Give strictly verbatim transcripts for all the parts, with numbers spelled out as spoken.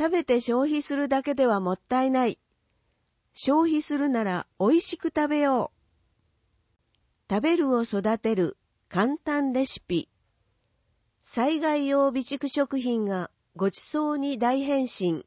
食べて消費するだけではもったいない。消費するなら美味しく食べよう。食べるを育てる簡単レシピ。災害用備蓄食品がごちそうに大変身。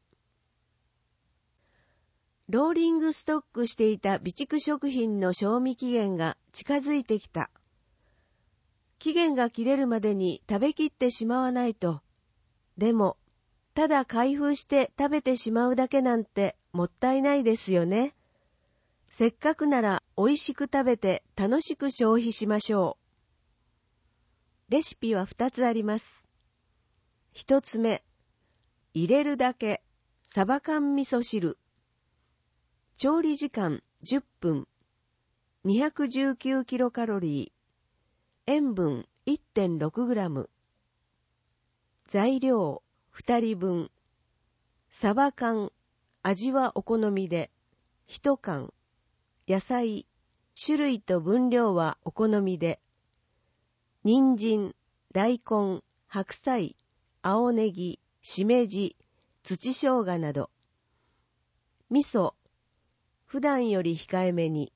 ローリングストックしていた備蓄食品の賞味期限が近づいてきた。期限が切れるまでに食べきってしまわないと。でも、ただ開封して食べてしまうだけなんてもったいないですよね。せっかくなら美味しく食べて楽しく消費しましょう。レシピはふたつあります。ひとつめ、入れるだけサバ缶味噌汁。調理時間じゅっぷん、にひゃくじゅうきゅうキロカロリー、塩分 いってんろくグラム。材料ふたりぶん。サバ缶、味はお好みで、いちかん。野菜、種類と分量はお好みで。人参、大根、白菜、青ネギ、しめじ、土生姜など。味噌、普段より控えめに。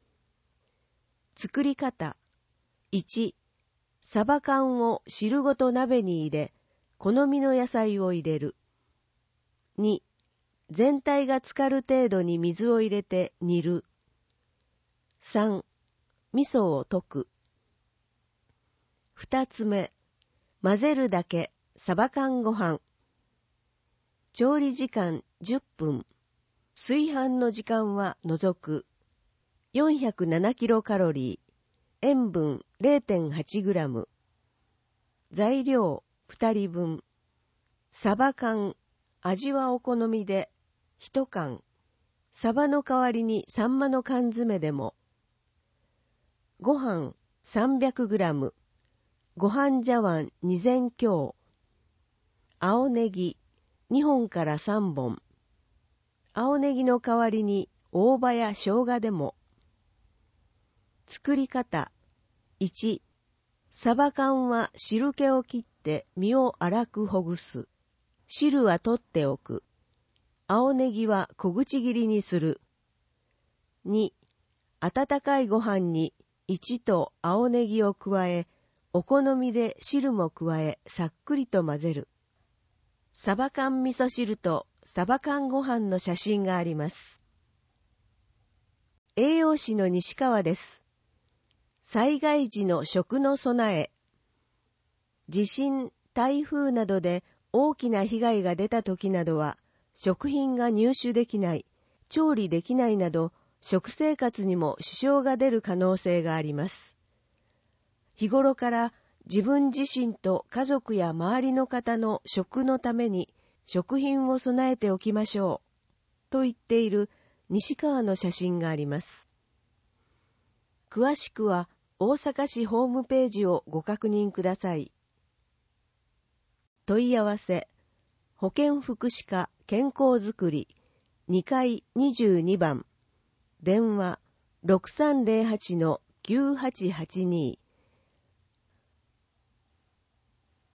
作り方。いち、サバ缶を汁ごと鍋に入れ、好みの野菜を入れる。に、全体が浸かる程度に水を入れて煮る。さん、味噌を溶く。二つ目、混ぜるだけサバ缶ご飯。調理時間じゅっぷん。炊飯の時間は除く。よんひゃくななキロカロリー。塩分 れいてんはちグラム。材料ふたりぶん。サバ缶、味はお好みでいちかん。サバの代わりにサンマの缶詰でも。ご飯 さんびゃくグラム。ご飯茶碗に膳強。青ネギにほんからさんぼん。青ネギの代わりに大葉や生姜でも。作り方。いち、サバ缶は汁気を切って身を粗くほぐす。汁は取っておく。青ネギは小口切りにする。に、温かいご飯にいちと青ネギを加え、お好みで汁も加え、さっくりと混ぜる。サバ缶味噌汁とサバ缶ご飯の写真があります。栄養士の西川です。災害時の食の備え。地震、台風などで大きな被害が出た時などは、食品が入手できない、調理できないなど、食生活にも支障が出る可能性があります。日頃から自分自身と家族や周りの方の食のために食品を備えておきましょう。と言っている西川の写真があります。詳しくは大阪市ホームページをご確認ください。問い合わせ、保健福祉課健康づくりにかいにじゅうにばん、電話 ろくさんぜろはちのきゅうはちはちに